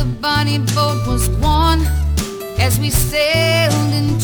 bonnie boat was gone as we sailed into